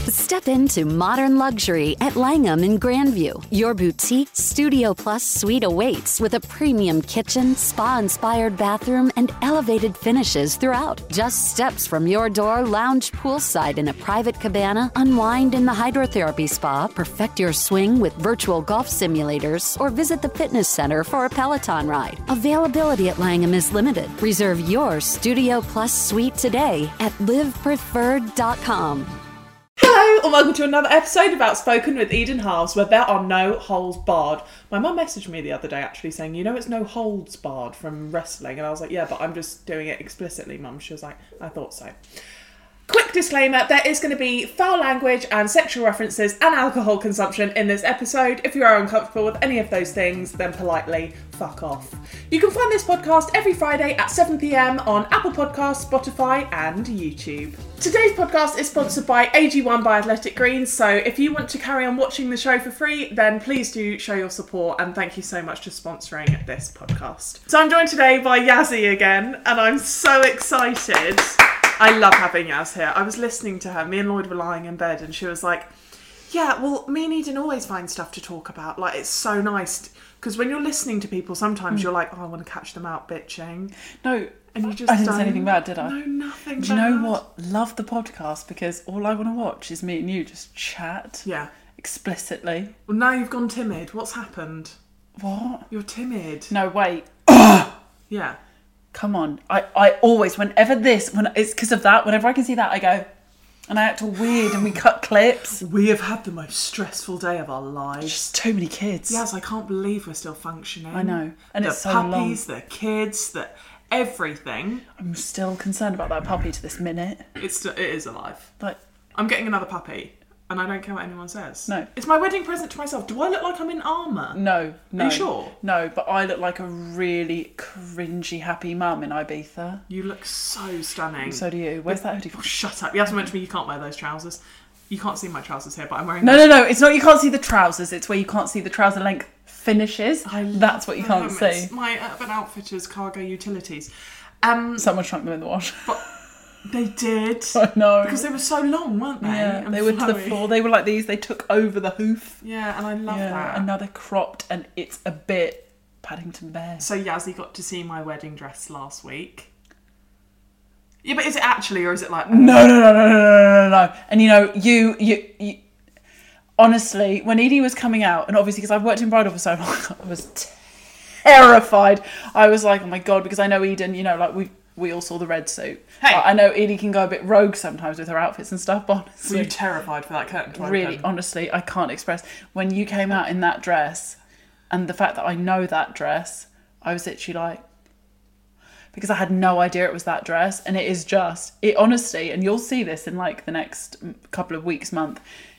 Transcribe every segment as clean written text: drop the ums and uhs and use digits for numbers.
Step into modern luxury at Langham in Grandview. Your boutique Studio Plus suite awaits with a premium kitchen, spa-inspired bathroom, and elevated finishes throughout. Just steps from your door, lounge poolside in a private cabana, unwind in the hydrotherapy spa, perfect your swing with virtual golf simulators, or visit the fitness center for a Peloton ride. Availability at Langham is limited. Reserve your Studio Plus suite today at livepreferred.com. Hello and welcome to another episode of Outspoken with Eden Halves, where there are no holes barred. My mum messaged me the other day actually saying, you know it's no holds barred from wrestling, and I was like, yeah, but I'm just doing it explicitly, Mum. She was like, I thought so. Quick disclaimer, there is going to be foul language and sexual references and alcohol consumption in this episode. If you are uncomfortable with any of those things, then politely fuck off. You can find this podcast every Friday at 7 p.m. on Apple Podcasts, Spotify and YouTube. Today's podcast is sponsored by AG1 by Athletic Greens, so if you want to carry on watching the show for free, then please do show your support, and thank you so much for sponsoring this podcast. So I'm joined today by Yazzie again, and I'm so excited. I love having Yaz here. I was listening to her. Me and Lloyd were lying in bed and she was like, yeah, well, me and Eden always find stuff to talk about. Like, it's so nice. Because when you're listening to people, sometimes you're like, oh, I want to catch them out bitching. No, and you just I didn't say anything bad, did I? No, nothing bad. Do you know what? Love the podcast because all I want to watch is me and you just chat. Yeah. Explicitly. Well, now you've gone timid. What's happened? What? You're timid. No, wait. Yeah. Come on. I always, it's because of that, whenever I can see that, I go, and I act all weird and we cut clips. We have had the most stressful day of our lives. Just too many kids. Yes, I can't believe we're still functioning. I know. And it's so long. The long. puppies, the kids, the everything. I'm still concerned about that puppy to this minute. It is alive. Like, I'm getting another puppy. And I don't care what anyone says. No. It's my wedding present to myself. Do I look like I'm in armour? No. Are you sure? No, but I look like a really cringy happy mum in Ibiza. You look so stunning. So do you. Where's that hoodie from? Oh, shut up. You have to mention me you can't wear those trousers. You can't see my trousers here, but I'm wearing No. It's not you can't see the trousers. It's where you can't see the trouser length finishes. That's what you can't see. It's my Urban Outfitters cargo utilities. Someone shrunk them in the wash. But they did. I know. Because they were so long, weren't they? Yeah, and they were to the floor. They were like these. They took over the hoof. Yeah, and I love that. And now they're cropped and it's a bit Paddington Bear. So Yazzie got to see my wedding dress last week. Yeah, but is it actually, or is it like... No. And you honestly, when Edie was coming out, and obviously because I've worked in bridal for so long, I was terrified. I was like, oh my God, because I know Eden, like we all saw the red suit. Hey. I know Edie can go a bit rogue sometimes with her outfits and stuff, but honestly... Were you terrified for that curtain to open? Really, honestly, I can't express. When you came out in that dress, and the fact that I know that dress, I was literally like... Because I had no idea it was that dress, and it honestly, and you'll see this in like the next couple of weeks, month,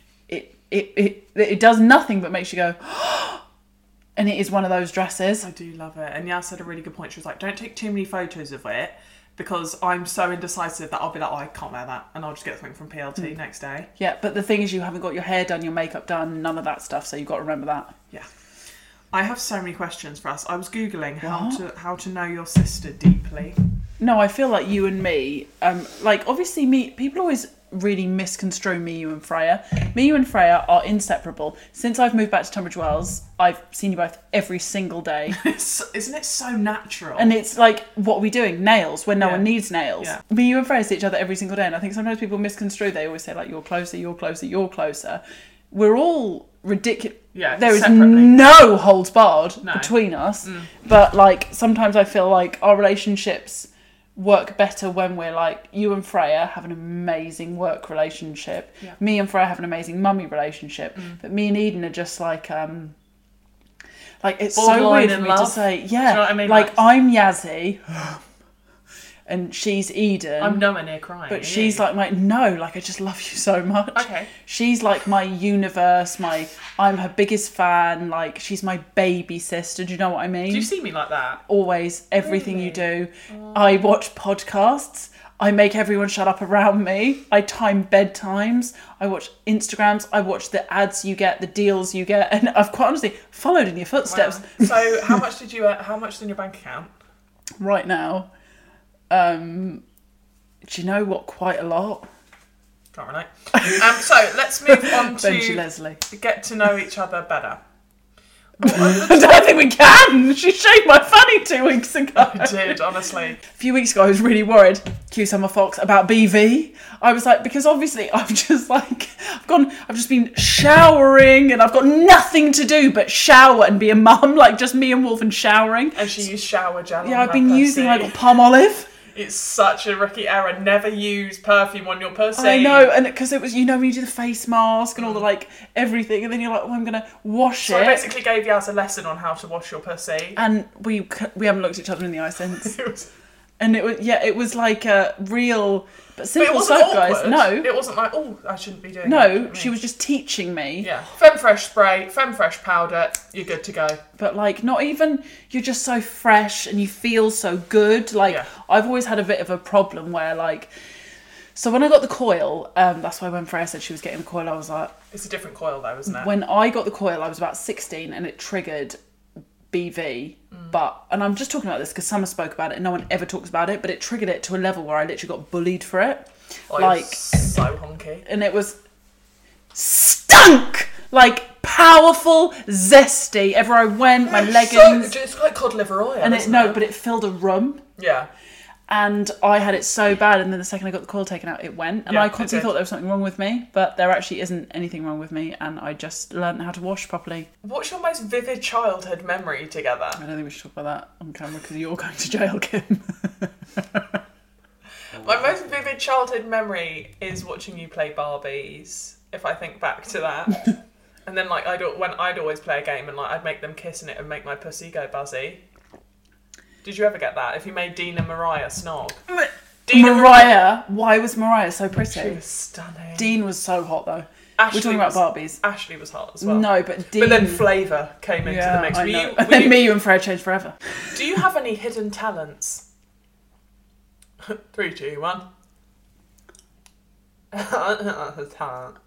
it does nothing but makes you go... And it is one of those dresses. I do love it. And Yaz said a really good point. She was like, don't take too many photos of it because I'm so indecisive that I'll be like, oh, I can't wear that. And I'll just get something from PLT next day. Yeah, but the thing is you haven't got your hair done, your makeup done, none of that stuff. So you've got to remember that. Yeah. I have so many questions for us. I was Googling how to know your sister deeply. No, I feel like you and me, obviously people always really misconstrue me, you and Freya. Me, you and Freya are inseparable. Since I've moved back to Tunbridge Wells, I've seen you both every single day. Isn't it so natural? And it's like, what are we doing? Nails, when no one needs nails. Yeah. Me, you and Freya see each other every single day, and I think sometimes people misconstrue. They always say, like, you're closer, you're closer, you're closer. We're all ridiculous. Yeah, there is separately. no holds barred between us. But, like, sometimes I feel like our relationships work better when we're like, you and Freya have an amazing work relationship. Yeah. Me and Freya have an amazing mummy relationship. But me and Eden are just like it's so weird for me to say. Yeah. Do you know what I mean? Like I'm Yazzie and she's Eden. I'm nowhere near crying. But she's like I just love you so much. Okay. She's like my universe, I'm her biggest fan, like she's my baby sister, do you know what I mean? Do you see me like that? Always, everything you do. I watch podcasts. I make everyone shut up around me. I time bedtimes. I watch Instagrams. I watch the ads you get, the deals you get, and I've quite honestly followed in your footsteps. Wow. So how much is in your bank account? Right now, do you know what? Quite a lot. Can't relate. So let's move on Benji to Leslie. get to know each other better. I don't think we can. She shaved my fanny 2 weeks ago. I did, honestly. A few weeks ago, I was really worried, Q Summer Fox, about BV. I was like, because obviously I've just been showering and I've got nothing to do but shower and be a mum, like just me and Wolf and showering. And she used shower gel. Yeah, I've been using like Palmolive. It's such a rookie error. Never use perfume on your pussy. I know, and because it was, when you do the face mask and all the like everything, and then you're like, oh, I'm gonna wash So it. I basically gave Yaz a lesson on how to wash your pussy. And we haven't looked each other in the eye since. It was... And it was like a real, but simple But it wasn't soap, awkward. guys. No, It wasn't like, oh, I shouldn't be doing that. no, she was just teaching me. Yeah. Femfresh spray, Femfresh powder, you're good to go. But like, not even, you're just so fresh and you feel so good. Like, Yeah. I've always had a bit of a problem where like, so when I got the coil, that's why when Freya said she was getting the coil, I was like, It's a different coil though, isn't it? when I got the coil, I was about 16 and it triggered BV. And I'm just talking about this because Summer spoke about it and no one ever talks about it, but it triggered it to a level where I literally got bullied for it. Oh, like, so honky. and it was stunk! Like, powerful, zesty. Everywhere I went, my leggings. So, it's like cod liver oil, and isn't it? but it filled a room. Yeah. And I had it so bad, and then the second I got the coil taken out, it went. And Yeah, I it constantly did. thought there was something wrong with me, but there actually isn't anything wrong with me, and I just learned how to wash properly. What's your most vivid childhood memory together? I don't think we should talk about that on camera because you're going to jail, Kim. My most vivid childhood memory is watching you play Barbies, if I think back to that. And then like I'd always play a game and like I'd make them kiss and it would make my pussy go buzzy. Did you ever get that? If you made Dean and Mariah snog. Mariah, why was Mariah so pretty? She was stunning. Dean was so hot though. Ashley We're talking about Barbies. Ashley was hot as well. No, but Dean... But then Flavour came into the mix. I know. And then me, you and Fred changed forever. Do you have any hidden talents? 3, 2, 1. Talent.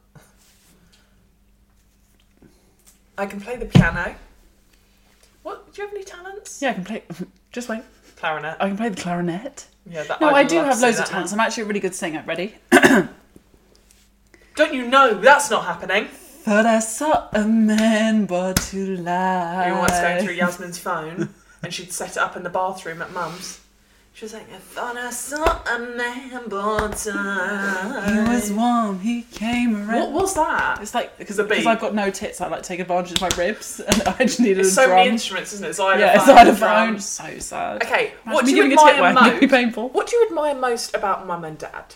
I can play the piano. What? Do you have any talents? Yeah, I can play... Just wait. Clarinet. I can play the clarinet. Yeah, that, No, I'd I do love to have see loads of that talents. now. I'm actually a really good singer. Ready? Don't you know that's not happening? Thought I saw a man but to lie. You once going through Yasmin's phone and she'd set it up in the bathroom at Mum's. She was like, I thought I saw a man but to lie. He was warm, he came around. What was that? It's like, because The beat. I've got no tits, I like take advantage of my ribs and I just needed It's a so drum. many instruments, isn't it? Xylophone, Yeah, xylophone. drums. So sad. Okay, Imagine what me do you giving a tit admire wag, it'd be most? painful. What do you admire most about Mum and Dad?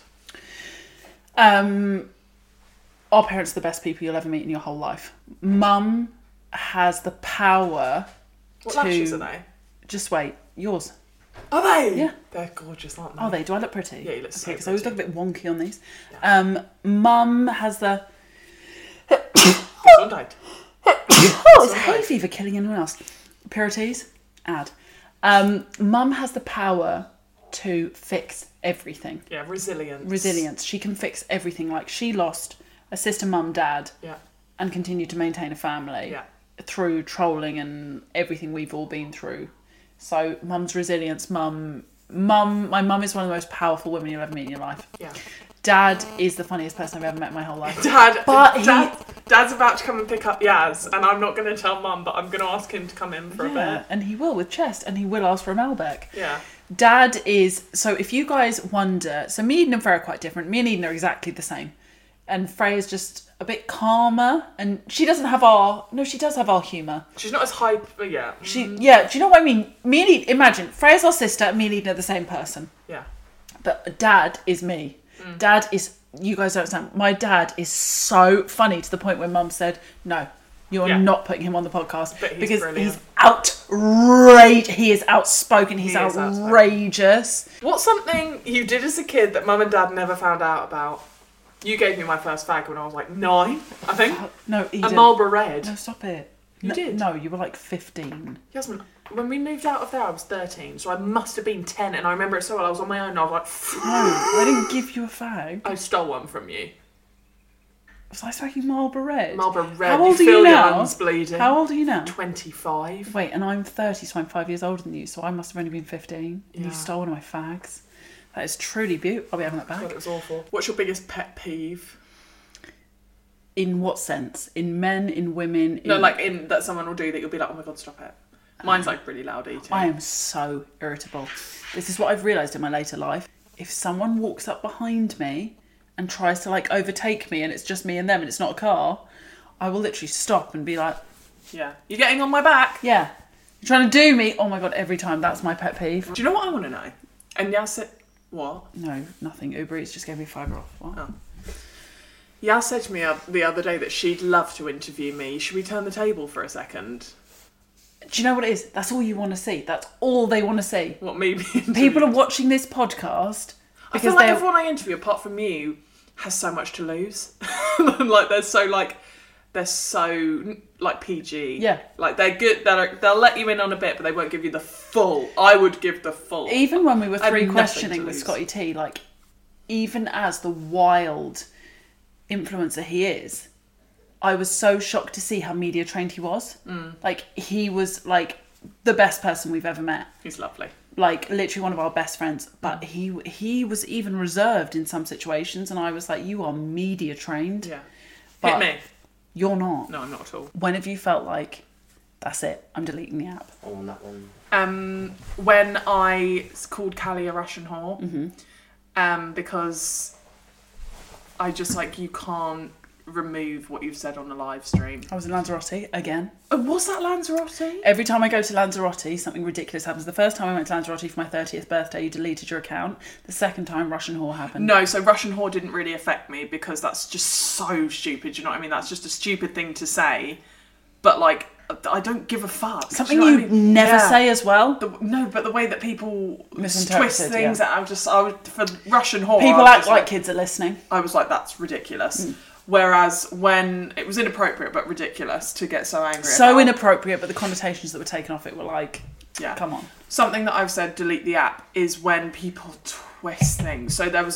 Our parents are the best people you'll ever meet in your whole life. Mum has the power What to... lashes are they? Just wait. Yours. Are they? Yeah. They're gorgeous, aren't they? Are they? Do I look pretty? Yeah, you look so okay, because I always look pretty. a bit wonky on these. Mum has the... This one died. Oh, it's hay fever killing anyone else. Purities? Add. Mum has the power to fix everything. Yeah, resilience. Resilience. She can fix everything. Like, she lost a sister, mum, dad, Yeah. and continued to maintain a family Yeah. through trolling and everything we've all been through. So, mum's resilience. My mum is one of the most powerful women you'll ever meet in your life. Yeah. Dad is the funniest person I've ever met in my whole life. Dad's about to come and pick up Yaz, and I'm not going to tell Mum, but I'm going to ask him to come in for a bit. And he will with chest, and he will ask for a Malbec. Yeah. Dad is... So if you guys wonder... So me, Eden and Freya are quite different. Me and Eden are exactly the same. And Freya's just a bit calmer. And she doesn't have our... No, she does have our humour. She's not as hype, but yeah. Yeah, do you know what I mean? Me and Eden... Imagine, Freya's our sister, and me and Eden are the same person. Yeah. But Dad is me. Dad is... You guys don't understand. My dad is so funny to the point where Mum said, no, you're not putting him on the podcast. But he's because brilliant. he's outrageous. He is outspoken. He's He is outrageous. What's something you did as a kid that Mum and Dad never found out about? You gave me my first fag when I was like 9, I think. No, A Eden. Marlboro Red. No, stop it. You did? No, you were like 15. Yasmin, when we moved out of there, I was 13, so I must have been 10, and I remember it so well. I was on my own, and I was like, No, I didn't give you a fag. I stole one from you. Was I smoking Marlboro Red? Marlboro Red. How old are feel you your now? lungs bleeding. How old are you now? 25. Wait, and I'm 30, so I'm 5 years older than you, so I must have only been 15. And Yeah. you stole one of my fags. That is truly beautiful. I'll be having that back. God, it was awful. What's your biggest pet peeve? In what sense? In men, in women? No, like in that someone will do that you'll be like, oh my God, stop it. Mine's like really loud eating. I am so irritable. This is what I've realised in my later life. If someone walks up behind me and tries to like overtake me and it's just me and them and it's not a car, I will literally stop and be like, yeah, you're getting on my back. yeah, you're trying to do me. Oh my God, every time. That's my pet peeve. Do you know what I want to know? And Yaz said, what? No, nothing. Uber Eats just gave me $5 off. What? Oh. Yaz said to me the other day that she'd love to interview me. Should we turn the table for a second? Do you know what it is? That's all you want to see. That's all they want to see. What, me being interviewed? People are watching this podcast I feel like everyone I interview, apart from you, has so much to lose. Like they're so PG. Yeah. Like they're good. They'll let you in on a bit, but they won't give you the full. I would give the full. Even when we were I have three nothing questioning to with lose. Scotty T, like, even as the wild influencer he is, I was so shocked to see how media trained he was. Like, he was like the best person we've ever met. He's lovely. Like, literally one of our best friends. But he was even reserved in some situations, and I was like, you are media trained. Yeah. But Hit me. You're not. No, I'm not at all. When have you felt like, that's it, I'm deleting the app? Oh, on that one. When I called Callie a Russian whore, because I just like, you can't remove what you've said on the live stream. I was in Lanzarote again. Oh, was that Lanzarote? Every time I go to Lanzarote, something ridiculous happens. The first time I went to Lanzarote for my 30th birthday, you deleted your account. The second time, Russian whore happened. No, so Russian whore didn't really affect me because that's just so stupid. You know what I mean? That's just a stupid thing to say. But like, I don't give a fuck. Something Do you know you what I mean? never Yeah. say as well. No, but the way that people Misinterpreted, twist things, I would for Russian whore. People I was act just like kids are listening. I was like, that's ridiculous. Whereas when it was inappropriate but ridiculous to get so angry So about. inappropriate, but the connotations that were taken off it were like, Yeah. come on. Something that I've said, delete the app, is when people twist things. So there was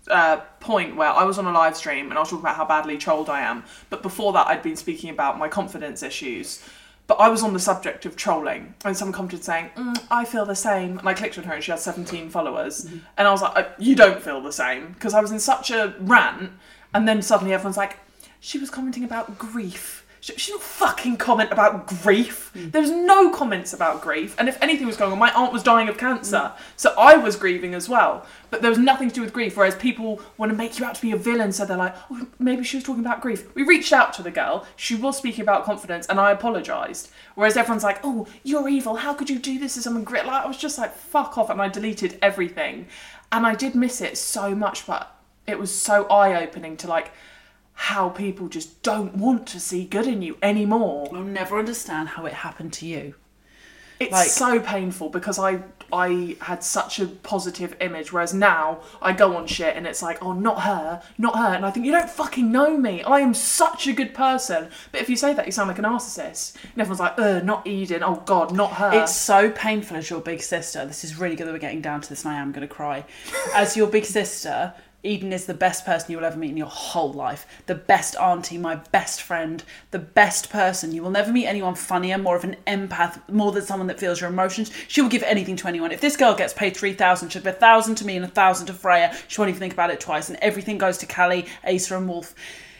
a point where I was on a live stream and I was talking about how badly trolled I am. But before that, I'd been speaking about my confidence issues. But I was on the subject of trolling, and someone commented saying, I feel the same. And I clicked on her and she had 17 followers. And I was like, you don't feel the same. Because I was in such a rant. And then suddenly everyone's like, she was commenting about grief. She didn't fucking comment about grief. There was no comments about grief. And if anything was going on, my aunt was dying of cancer. So I was grieving as well. But there was nothing to do with grief. Whereas people want to make you out to be a villain. So they're like, oh, maybe she was talking about grief. We reached out to the girl. She was speaking about confidence and I apologised. Whereas everyone's like, oh, you're evil. How could you do this to someone? Like, I was just like, fuck off. And I deleted everything. And I did miss it so much. But it was so eye-opening to like how people just don't want to see good in you anymore. I'll never understand how it happened to you. It's Like- so painful because I had such a positive image, whereas now I go on shit and it's like, oh, not her, and I think, you don't fucking know me. I am such a good person. But if you say that, you sound like a narcissist. And everyone's like, not Eden, oh God, not her. It's so painful as your big sister. This is really good that we're getting down to this and I am going to cry. As your big sister, Eden is the best person you will ever meet in your whole life. The best auntie, my best friend, the best person. You will never meet anyone funnier, more of an empath, more than someone that feels your emotions. She will give anything to anyone. If this girl gets paid 3,000, she'll give 1,000 to me and 1,000 to Freya. She won't even think about it twice. And everything goes to Callie, Asa and Wolf.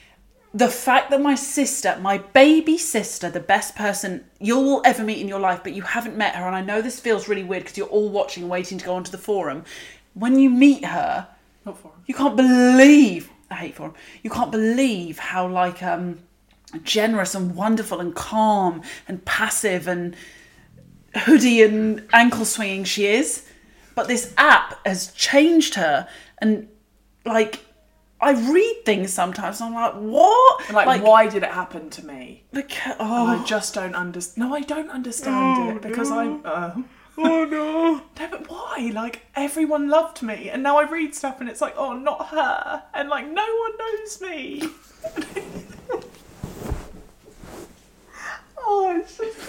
The fact that my sister, my baby sister, the best person you will ever meet in your life, but you haven't met her, and I know this feels really weird because you're all watching and waiting to go onto the forum. When you meet her, Not for him. you can't believe, I hate forum, you can't believe how like generous and wonderful and calm and passive and hoodie and ankle swinging she is. But this app has changed her, and like I read things sometimes and I'm like, what? And like, why did it happen to me? Because, I just don't understand. No, I don't understand it because I'm... oh no. No, but why? Like, everyone loved me and now I read stuff and it's like, oh, not her. And like, no one knows me. Oh, it's just...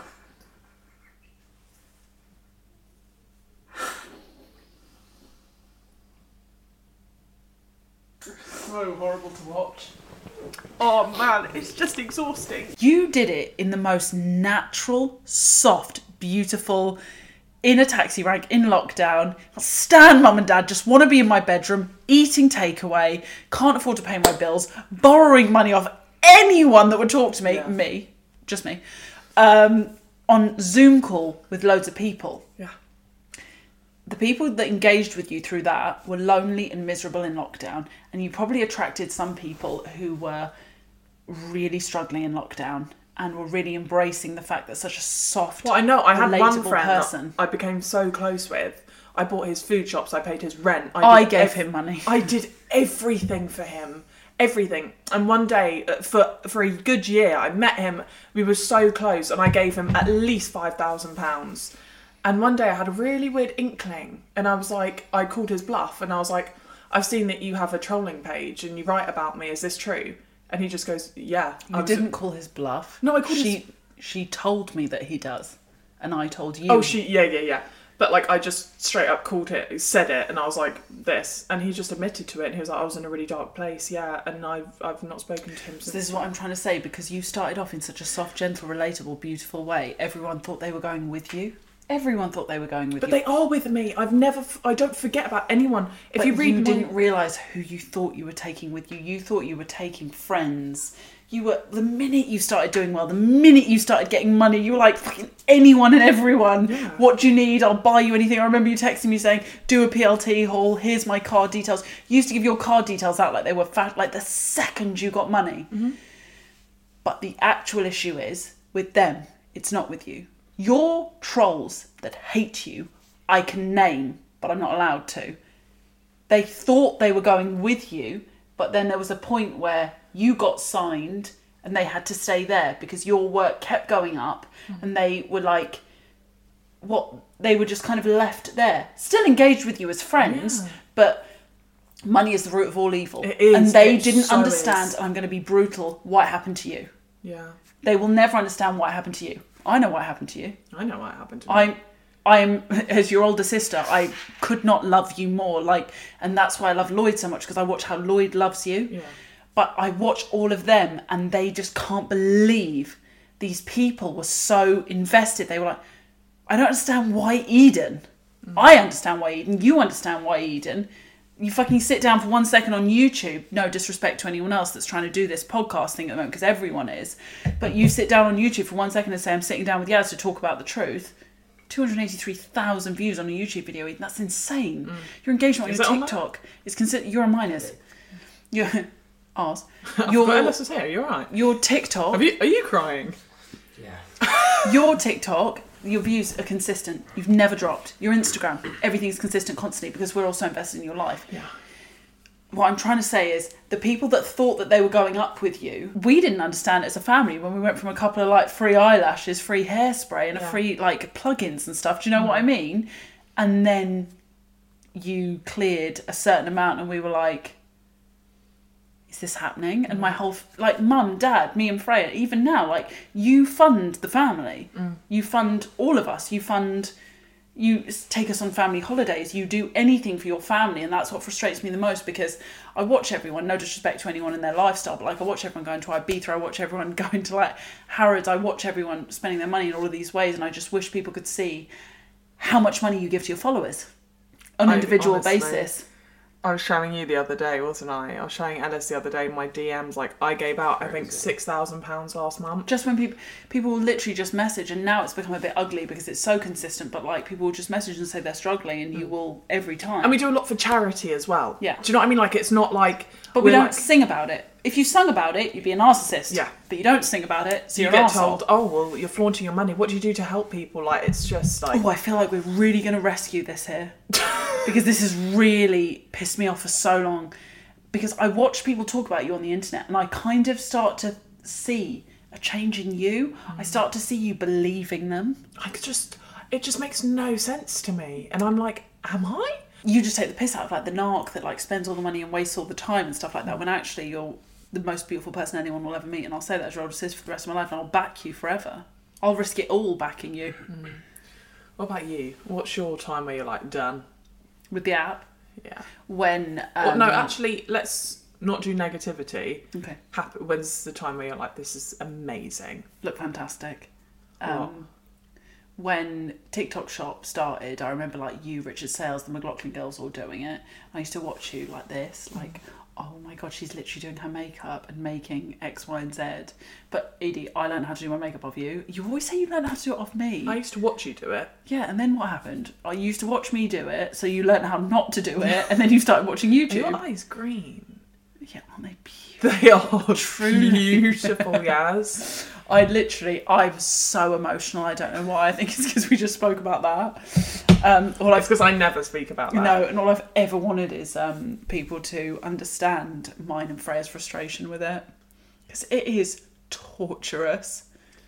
so horrible to watch. Oh man, it's just exhausting. you did it in the most natural, soft, beautiful, in a taxi rank in lockdown. I stand mum and dad, just want to be in my bedroom, eating takeaway, can't afford to pay my bills, borrowing money off anyone that would talk to me, just me, on Zoom call with loads of people. Yeah. The people that engaged with you through that were lonely and miserable in lockdown, and you probably attracted some people who were really struggling in lockdown and were really embracing the fact that such a soft, Well, I know. I had one relatable friend person. that I became so close with. I bought his food shops. I paid his rent. I gave him money. I did everything for him. Everything. And one day, for a good year, I met him. We were so close, and I gave him at least £5,000. And one day I had a really weird inkling, and I was like, I called his bluff, and I was like, I've seen that you have a trolling page and you write about me. Is this true? And he just goes, yeah. You didn't call his bluff. No, I called his... She told me that he does, and I told you. Oh, yeah. But like, I just straight up called it, said it, and I was like, this, and he just admitted to it, and he was like, I was in a really dark place, yeah, and I've not spoken to him since. So this is what I'm trying to say, because you started off in such a soft, gentle, relatable, beautiful way. Everyone thought they were going with you. Everyone thought they were going with you. But they are with me. I don't forget about anyone. If you read, didn't realise who you thought you were taking with you. You thought you were taking friends. The minute you started doing well, the minute you started getting money, you were like, fucking anyone and everyone. Yeah. What do you need? I'll buy you anything. I remember you texting me saying, do a PLT haul. Here's my card details. You used to give your card details out like they were fat, like the second you got money. Mm-hmm. But the actual issue is with them. It's not with you. Your trolls that hate you, I can name, but I'm not allowed to. They thought they were going with you, but then there was a point where you got signed and they had to stay there because your work kept going up, and they were like, they were just kind of left there. Still engaged with you as friends, but money is the root of all evil. It is. And they didn't understand, I'm going to be brutal, what happened to you. Yeah. They will never understand what happened to you. I know what happened to you. I know what happened to me. I'm as your older sister, I could not love you more. And that's why I love Lloyd so much, because I watch how Lloyd loves you. Yeah. But I watch all of them, and they just can't believe these people were so invested. They were like, I don't understand why Eden. I understand why Eden. You understand why Eden. You fucking sit down for 1 second on YouTube. No disrespect to anyone else that's trying to do this podcast thing at the moment, because everyone is. But you sit down on YouTube for 1 second and say, I'm sitting down with Yaz to talk about the truth. 283,000 views on a YouTube video, Eden. That's insane. Your engagement on your TikTok is considered. You're a minus. You're ours. You're right. Your TikTok. Are you crying? Yeah. Your TikTok. Your views are consistent. You've never dropped. Your Instagram, everything's consistent constantly, because we're also invested in your life. Yeah. What I'm trying to say is, the people that thought that they were going up with you, we didn't understand it as a family when we went from a couple of free eyelashes, free hairspray, and a free plugins and stuff. Do you know what I mean? And then you cleared a certain amount, and we were like, is this happening? And my whole, mum, dad, me and Freya, even now, you fund the family. You fund all of us. You take us on family holidays. You do anything for your family. And that's what frustrates me the most, because I watch everyone, no disrespect to anyone in their lifestyle, but I watch everyone going to Ibiza. I watch everyone going to Harrods. I watch everyone spending their money in all of these ways. And I just wish people could see how much money you give to your followers on an individual basis. I was showing you the other day, wasn't I? I was showing Ellis the other day my DMs. I gave out, I think, £6,000 last month. Just when people will literally just message, and now it's become a bit ugly because it's so consistent. But people will just message and say they're struggling, and you will every time. And we do a lot for charity as well. Yeah. Do you know what I mean? It's not like. But we don't sing about it. If you sung about it, you'd be a narcissist. Yeah. But you don't sing about it, so you you're get an arsehole. told, oh well, you're flaunting your money. What do you do to help people? It's just Oh, I feel like we're really going to rescue this here. Because this has really pissed me off for so long. Because I watch people talk about you on the internet, and I kind of start to see a change in you. I start to see you believing them. It just makes no sense to me. And I'm like, am I? You just take the piss out of the narc that spends all the money and wastes all the time and stuff like that, when actually you're the most beautiful person anyone will ever meet. And I'll say that as your older sister for the rest of my life, and I'll back you forever. I'll risk it all backing you. What about you? What's your time where you're done? With the app? Yeah. When... no, actually, let's not do negativity. Okay. When's the time where you're this is amazing? Look fantastic. when TikTok Shop started, I remember like you, Richard Sales, the McLaughlin girls all doing it. I used to watch you like this, like, oh my God, she's literally doing her makeup and making X, Y, and Z. But Edie, I learned how to do my makeup off you. You always say you learned how to do it off me. I used to watch you do it. Yeah, and then what happened? I used to watch me do it, so you learned how not to do it, and then you started watching Are YouTube. your eyes green? Yeah, aren't they beautiful? They are truly beautiful, yes. I'm so emotional. I don't know why. I think it's because we just spoke about that. It's because I never speak about that. No, and all I've ever wanted is people to understand mine and Freya's frustration with it. Because it is torturous.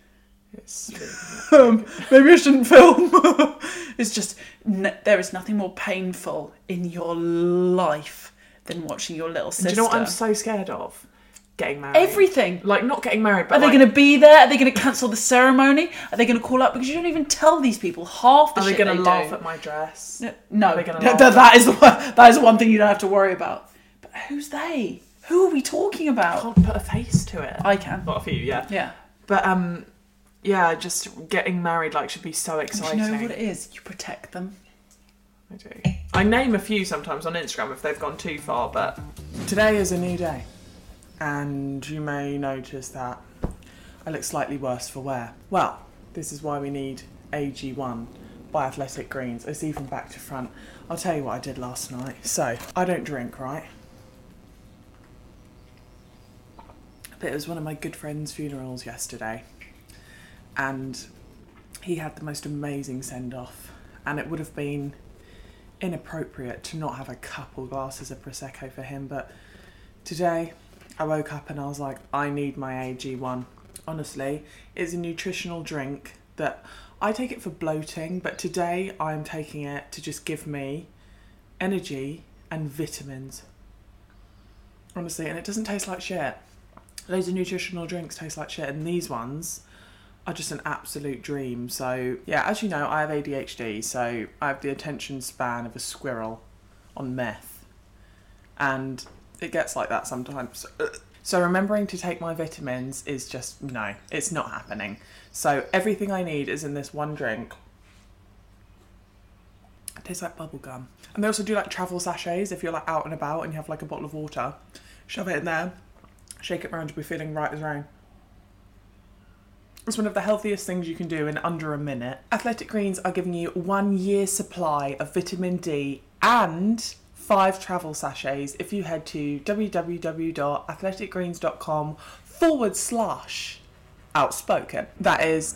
Maybe I shouldn't film. It's just, there is nothing more painful in your life than watching your little sister. Do you know what I'm so scared of? Getting married. Everything. Like, not getting married, but Are they going to be there? Are they going to cancel the ceremony? Are they going to call up? Because you don't even tell these people half the Are shit they going to laugh do. at my dress? No, Are they gonna laugh? that is the one thing you don't have to worry about. But who's they? Who are we talking I about? can't put a face to it. I can. Not a few, yeah. Yeah. But, yeah, just getting married, like, should be so exciting. Do you know what it is? You protect them. I do. I name a few sometimes on Instagram if they've gone too far, but... Today is a new day. And you may notice that I look slightly worse for wear. Well, this is why we need AG1 by Athletic Greens. It's even back to front. I'll tell you what I did last night. So, I don't drink, right? But it was one of my good friend's funerals yesterday. And he had the most amazing send-off. And it would have been inappropriate to not have a couple glasses of Prosecco for him. But today... I woke up and I was like, I need my AG1. Honestly, it's a nutritional drink that I take it for bloating, but today I'm taking it to just give me energy and vitamins. Honestly, and it doesn't taste like shit. Loads of nutritional drinks taste like shit, and these ones are just an absolute dream. So, yeah, as you know, I have ADHD, so I have the attention span of a squirrel on meth. And... it gets like that sometimes. So remembering to take my vitamins is just, no, it's not happening. So everything I need is in this one drink. It tastes like bubble gum. And they also do like travel sachets if you're like out and about and you have like a bottle of water. Shove it in there, shake it around, you'll be feeling right as rain. It's one of the healthiest things you can do in under a minute. Athletic Greens are giving you 1 year's supply of vitamin D and 5 travel sachets if you head to www.athleticgreens.com/outspoken. That is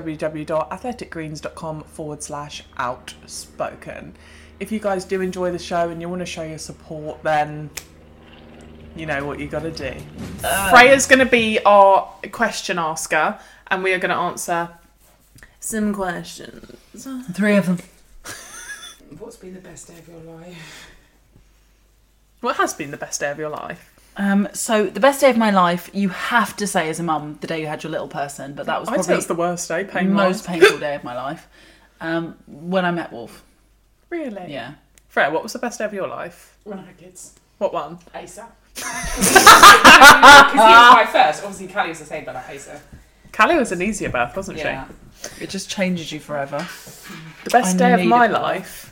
www.athleticgreens.com/outspoken. If you guys do enjoy the show and you want to show your support, then you know what you got to do. Freya's going to be our question asker and we are going to answer some questions. 3 of them. What's been the best day of your life? What has been the best day of your life? So the best day of my life, you have to say as a mum, the day you had your little person, but that was I'd say probably it's the worst day, most painful day of my life. When I met Wolf. Really? Yeah. Freya, what was the best day of your life? When I had kids. What one? Asa. Because he was my first. Obviously, Callie was the same, but like Asa. Callie was an easier birth, wasn't Yeah. It just changes you forever. she? The best day of need my it. life?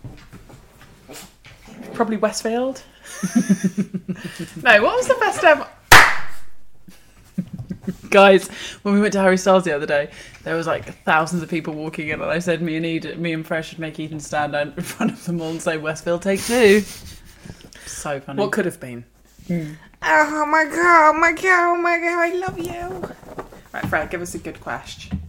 Probably Westfield. No, what was the best day of... Guys, when we went to Harry Styles the other day, there was like thousands of people walking in, and I said me and Freya should make Ethan stand out in front of them all and say Westfield take 2. So funny. What could have been? Oh my god, I love you. Right, Freya, give us a good question.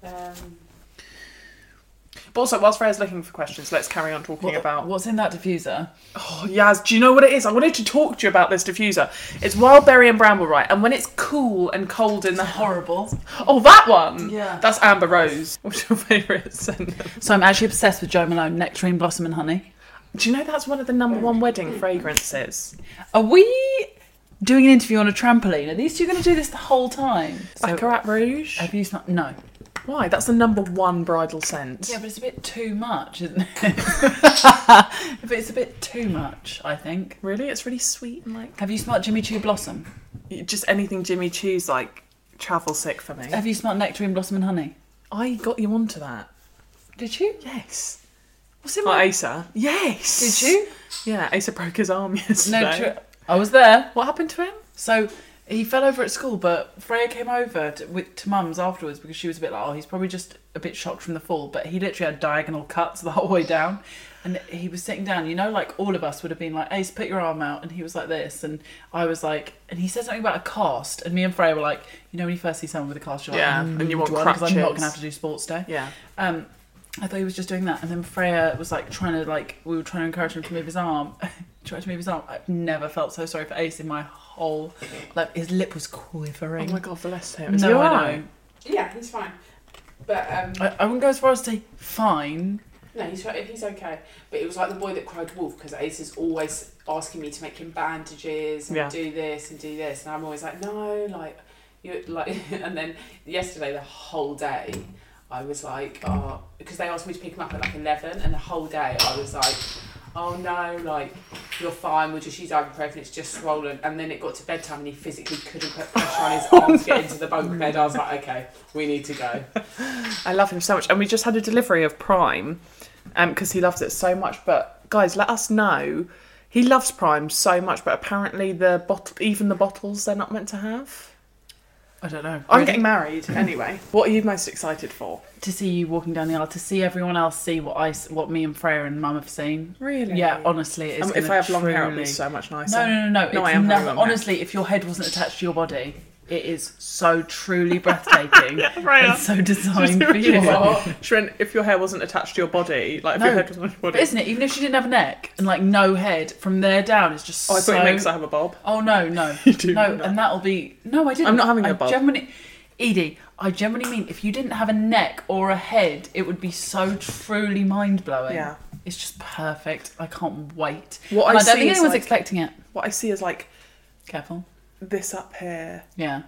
But also, whilst Freya's looking for questions, let's carry on talking about... What's in that diffuser? Oh, Yaz, do you know what it is? I wanted to talk to you about this diffuser. It's wild berry and bramble, right? And when it's cool and cold in the... Horrible. Oh, that one? Yeah. That's Amber Rose. What's your favourite scent? So I'm actually obsessed with Jo Malone, Nectarine Blossom and Honey. Do you know that's one of the #1 wedding fragrances? Are we doing an interview on a trampoline? Are these two going to do this the whole time? Baccarat Rouge? Have you smelled? No. Why? That's the #1 bridal scent. Yeah, but it's a bit too much, isn't it? But it's a bit too much, I think. Really? It's really sweet and like... Have you smelled Jimmy Choo Blossom? Just anything Jimmy Choo's like travel sick for me. Have you smelled Nectarine Blossom and Honey? I got you onto that. Did you? Yes. What's in Not my... Asa. Yes. Did you? Yeah, Asa broke his arm yesterday. I was there. What happened to him? So he fell over at school, but Freya came over to Mum's afterwards because she was a bit like, oh, he's probably just a bit shocked from the fall. But he literally had diagonal cuts the whole way down. And he was sitting down, you know, like all of us would have been like, Ace, put your arm out. And he was like this. And I was like, and he said something about a cast. And me and Freya were like, you know, when you first see someone with a cast, you're like, and you want because crutches. I'm not going to have to do sports day. Yeah. I thought he was just doing that. And then Freya was like we were trying to encourage him to move his arm. Tried to move his arm. I've never felt so sorry for Ace in my whole, like, his lip was quivering. Oh my God, bless him. Is No, he I alright? know. Yeah, he's fine. But I wouldn't go as far as to say fine. no, he's okay. But it was like the boy that cried wolf, because Ace is always asking me to make him bandages and do this and do this, and I'm always like, no, like you like. And then yesterday, the whole day, I was like, oh, because they asked me to pick him up at like 11, and the whole day I was like, oh no, like, you're fine, we'll just use ibuprofen, it's just swollen. And then it got to bedtime and he physically couldn't put pressure on his arm to get into the bunk bed. I was like, okay, we need to go. I love him so much. And we just had a delivery of Prime because he loves it so much. But guys, let us know. He loves Prime so much, but apparently even the bottles they're not meant to have. I don't know. I'm getting married anyway. What are you most excited for? To see you walking down the aisle, to see everyone else see what me and Freya and Mum have seen. Really? Yeah, honestly, it's if I have long hair, it'll be so much nicer. No. No, I am having long hair. Honestly, if your head wasn't attached to your body, it is so truly breathtaking and so designed for you. Shren, if your hair wasn't attached to your body, like if No, your head wasn't on your body. But isn't it? Even if she didn't have a neck and like no head, from there down it's just I so... thought it makes I have a bob. Oh no. You do no, not. and that'll be... No, I didn't. I'm not having a bob. Edie, I genuinely mean, if you didn't have a neck or a head, it would be so truly mind-blowing. Yeah. It's just perfect. I can't wait. What And I I don't see think is, anyone's like- expecting it. What I see is like Careful. this up here, Yeah.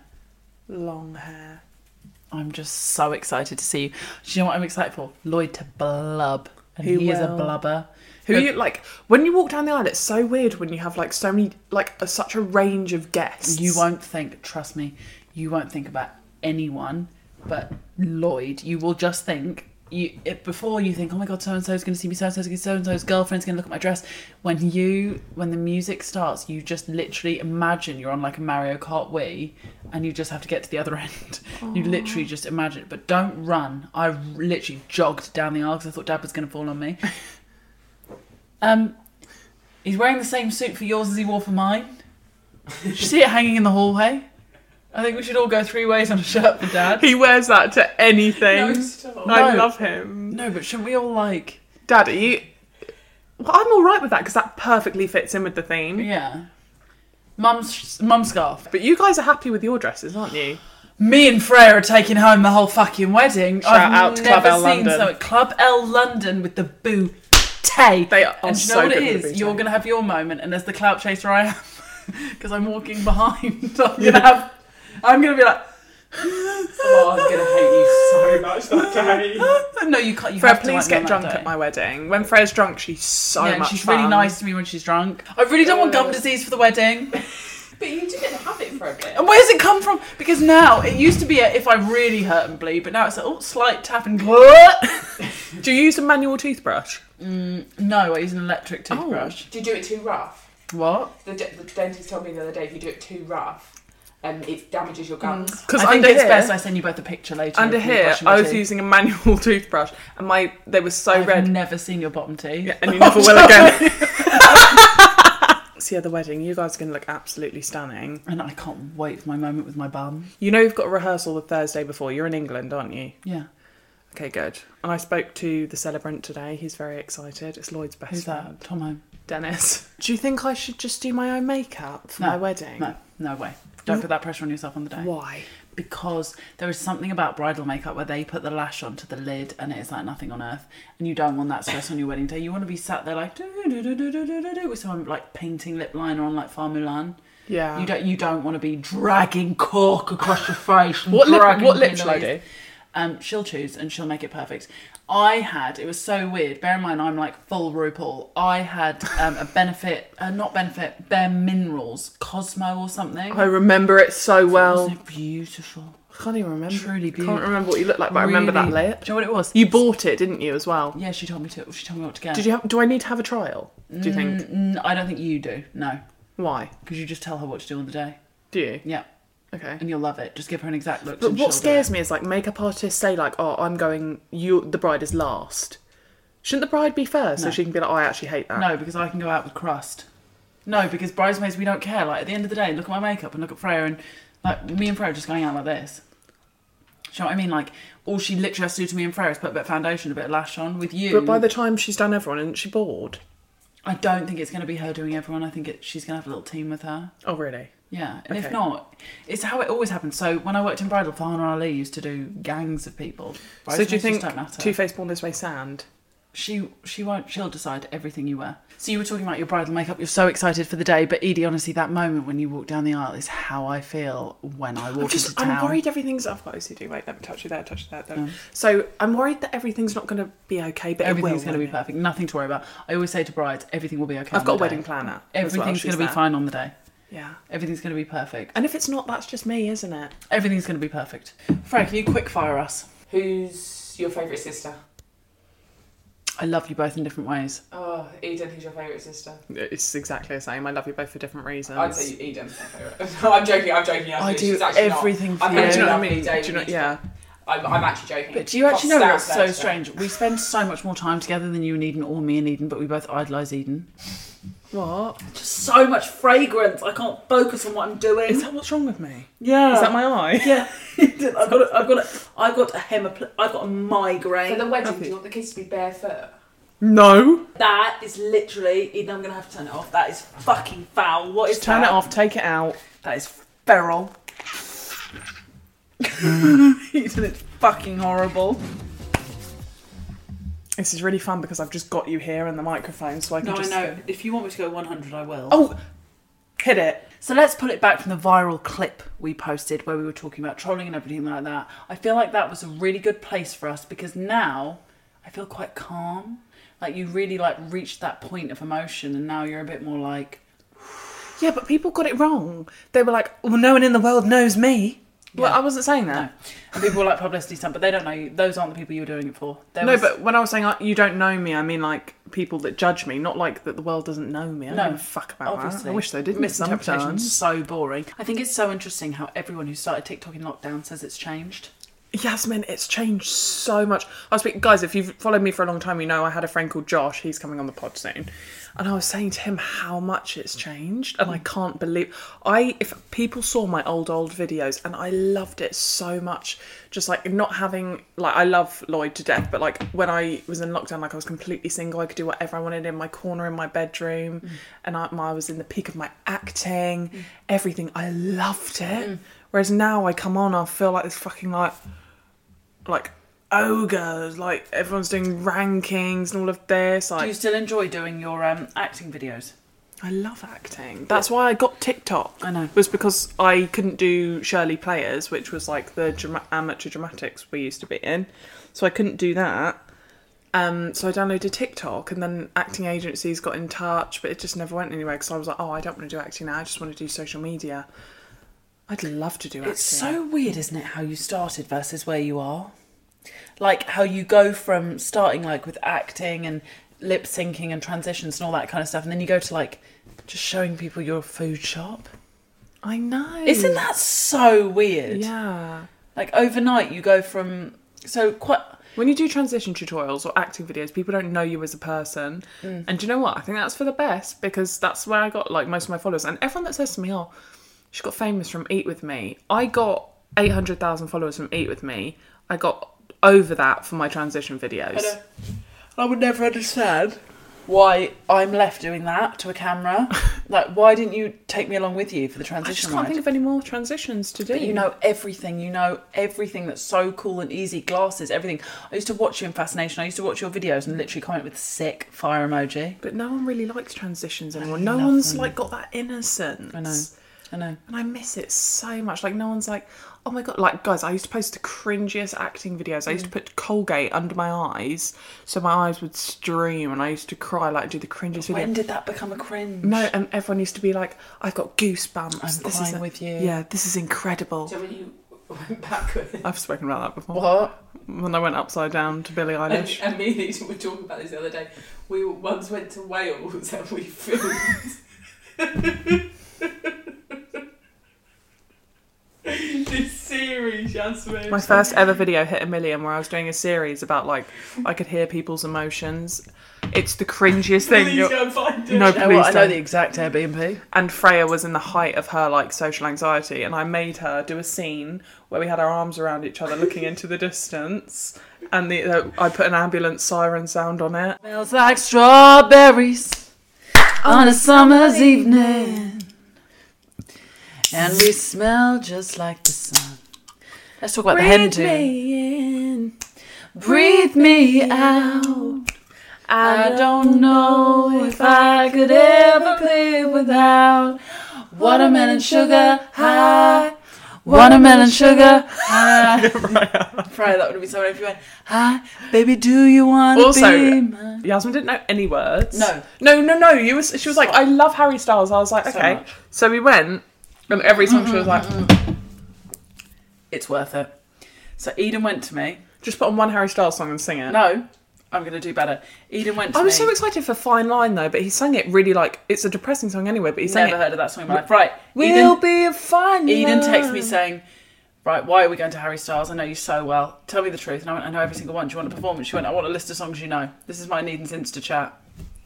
long hair. I'm just so excited to see you. Do you know what I'm excited for? Lloyd to blub. And He he is a will. blubber. Who you like when you walk down the aisle? It's so weird when you have like so many, like such a range of guests. You won't think, trust me, you won't think about anyone but Lloyd. You will just think, before you think, oh my God, so-and-so's going to see me, so-and-so's girlfriend's going to look at my dress. When the music starts, you just literally imagine you're on like a Mario Kart Wii and you just have to get to the other end. You literally just imagine it. But don't run. I literally jogged down the aisle because I thought Dad was going to fall on me. He's wearing the same suit for yours as he wore for mine. Did you see it hanging in the hallway? I think we should all go 3 ways on a shirt for Dad. He wears that to anything. No, stop. I No. love him. No, but shouldn't we all like... Daddy, well, I'm all right with that because that perfectly fits in with the theme. Yeah. Mum scarf. But you guys are happy with your dresses, aren't you? Me and Freya are taking home the whole fucking wedding. Shout out to Club L seen London. Club L London with the boo. They are And so you know what good it with the is? booty. You're going to have your moment, and as the clout chaser I am, because I'm walking behind, I'm going to be like, Oh, I'm going to hate you so much that day. no, you can't. You Freya, have to please like me on get that drunk day. at my wedding. When Freya's drunk, she's so Yeah, and much she's fun. really nice to me when she's drunk. I really don't want gum disease for the wedding. But you didn't have it for a bit. And where's it come from? Because now, it used to be if I really hurt and bleed, but now it's a slight tap and... Do you use a manual toothbrush? No, I use an electric toothbrush. Do you do it too rough? What? The dentist told me the other day if you do it too rough, it damages your gums. Because I think under it's here, best I send you both a picture later. under of me here, brushing my I was teeth. using a manual toothbrush, and they were so I've red. never seen your bottom teeth. Yeah, and you never will again. See, at the wedding, you guys are going to look absolutely stunning. And I can't wait for my moment with my bum. You know you've got a rehearsal the Thursday before. You're in England, aren't you? Yeah. Okay, good. And I spoke to the celebrant today. He's very excited. It's Lloyd's best Who's friend. that? Tomo. Dennis. Do you think I should just do my own makeup for my wedding? No way. Don't put that pressure on yourself on the day. Why? Because there is something about bridal makeup where they put the lash onto the lid and it is like nothing on earth. And you don't want that stress on your wedding day. You want to be sat there like with someone like painting lip liner on like Far Mulan. Yeah. You don't want to be dragging cork across your face. And What lip dragging shall I pillows. do? she'll choose and she'll make it perfect. It was so weird. Bear in mind, I'm like full RuPaul. I had Bare Minerals Cosmo or something. I remember it so well. Wasn't it beautiful? I can't even remember. Truly beautiful. I can't remember what you looked like, but I remember that lip. Do you know what it was? You bought it, didn't you, as well? Yeah, she told me to. She told me what to get. Do I need to have a trial? Do you think? I don't think you do. No, Why? because you just tell her what to do on the day. Do you? Yeah. Okay. And you'll love it. Just give her an exact look. But what scares me is like makeup artists say like, "Oh, the bride is last." Shouldn't the bride be first so she can be like, "Oh, I actually hate that." No, because I can go out with crust. No, because bridesmaids, we don't care. Like at the end of the day, look at my makeup and look at Freya, and like me and Freya are just going out like this. Do you know what I mean? Like, all she literally has to do to me and Freya is put a bit of foundation, a bit of lash on. With you... But by the time she's done everyone, isn't she bored? I don't think it's going to be her doing everyone. I think she's going to have a little team with her. Oh, really? Yeah. And if not, it's how it always happens. So when I worked in bridal, Farhana Ali used to do gangs of people. So do you think Two-Face Born This Way Sand? She won't. She'll decide everything you wear. So you were talking about your bridal makeup. You're so excited for the day, but Edie, honestly, that moment when you walk down the aisle is how I feel when I walk into town. I'm worried everything's. I've got OCD. Wait, let me touch you there. Touch you there. So I'm worried that everything's not going to be okay, but everything's going to be perfect. Nothing to worry about. I always say to brides, everything will be okay. I've got a wedding planner. Everything's going to be fine on the day. Yeah. Everything's going to be perfect. And if it's not, that's just me, isn't it? Everything's going to be perfect. Frank, can you quick fire us? Who's your favourite sister? I love you both in different ways. Oh, Eden, who's your favourite sister? It's exactly the same. I love you both for different reasons. I'd say Eden's my favourite. No, I'm joking. I do everything for you. Do you know what I mean? Yeah. I'm actually joking. But do you actually know what's so strange? We spend so much more time together than you and Eden, or me and Eden, but we both idolise Eden. What? Just so much fragrance. I can't focus on what I'm doing. Is that what's wrong with me? Yeah. Is that my eye? Yeah. I've got a migraine. For the wedding, do you want the kids to be barefoot? No. That is literally, Eden, I'm going to have to turn it off. That is fucking foul. What is that? Turn it off, take it out. That is feral. Eden, it's fucking horrible. This is really fun because I've just got you here in the microphone so I can just... No, I know. If you want me to go 100, I will. Oh, hit it. So let's pull it back from the viral clip we posted where we were talking about trolling and everything like that. I feel like that was a really good place for us because now I feel quite calm. Like you really reached that point of emotion and now you're a bit more like... Yeah, but people got it wrong. They were like, well, no one in the world knows me. Yeah. Well, I wasn't saying that. No. And people were like publicity stunt, but they don't know you. Those aren't the people you were doing it for. But when I was saying you don't know me, I mean like people that judge me, not like that the world doesn't know me. I don't give a fuck about that. I wish they did. Misinterpretation's so boring. I think it's so interesting how everyone who started TikTok in lockdown says it's changed. Yasmin, it's changed so much. Guys, if you've followed me for a long time, you know I had a friend called Josh. He's coming on the pod soon. And I was saying to him how much it's changed. And I can't believe... If people saw my old videos, and I loved it so much. Just not having... I love Lloyd to death, but when I was in lockdown, I was completely single. I could do whatever I wanted in my corner in my bedroom. And I was in the peak of my acting. Everything. I loved it. Whereas now I come on, I feel like this fucking ogres, everyone's doing rankings and all of this. Do you still enjoy doing your acting videos? I love acting. That's why I got TikTok. I know. It was because I couldn't do Shirley Players, which was the amateur dramatics we used to be in. So I couldn't do that. So I downloaded TikTok and then acting agencies got in touch, but it just never went anywhere because I was like, I don't want to do acting now. I just want to do social media. I'd love to do acting. It's so weird, isn't it, how you started versus where you are? How you go from starting with acting and lip syncing and transitions and all that kind of stuff, and then you go to just showing people your food shop. I know. Isn't that so weird? Yeah. Overnight you go from when you do transition tutorials or acting videos, people don't know you as a person. And do you know what? I think that's for the best because that's where I got most of my followers. And everyone that says to me, she got famous from Eat With Me. I got 800,000 followers from Eat With Me. I got over that for my transition videos. I would never understand why I'm left doing that to a camera. Why didn't you take me along with you for the transition I just can't think of any more transitions to do. But you know everything. You know everything that's so cool and easy. Glasses, everything. I used to watch you in Fascination. I used to watch your videos and literally comment with sick fire emoji. But no one really likes transitions anymore. No one's got that innocence. I know. I know. And I miss it so much. Like, no one's like, oh my God. Like, guys, I used to post the cringiest acting videos. I used to put Colgate under my eyes so my eyes would stream, and I used to cry, like, do the cringiest video. When did that become a cringe? No, and everyone used to be like, I've got goosebumps. I'm crying with you. Yeah, this is incredible. So when you went backwards. I've spoken about that before. What? When I went upside down to Billie Eilish. And me and Ethan were talking about this the other day. We once went to Wales and we filmed this series, Jasmine. My first ever video hit 1 million, where I was doing a series about, like, I could hear people's emotions. It's the cringiest thing. Please go and find it. No, You know please what? I know don't. the exact Airbnb. And Freya was in the height of her, like, social anxiety, and I made her do a scene where we had our arms around each other looking into the distance, and I put an ambulance siren sound on it. Smells like strawberries on a summer's evening, and we smell just like the sun. Let's talk about the hen tune. Breathe me in, Breathe me out. I don't know if I could ever live without watermelon sugar high. Watermelon sugar high. Friday, that would be so funny if you went, hi, baby, do you want to Also, be mine? Yasmin didn't know any words. No. She was like, I love Harry Styles. I was like, okay. much. So we went, and every song she was like, It's worth it. So Eden went to me. just put on one Harry Styles song and sing it. No, I'm going to do better. Eden went to me. I was so excited for Fine Line though, but he sang it really like, it's a depressing song anyway, but he sang Never it. heard of that song in my life. Right. We'll be a fine Eden line. texted me saying, right, why are we going to Harry Styles? I know you so well. Tell me the truth. And I went, I know every single one. Do you want a performance? She went, I want a list of songs you know. This is my Eden's Insta chat.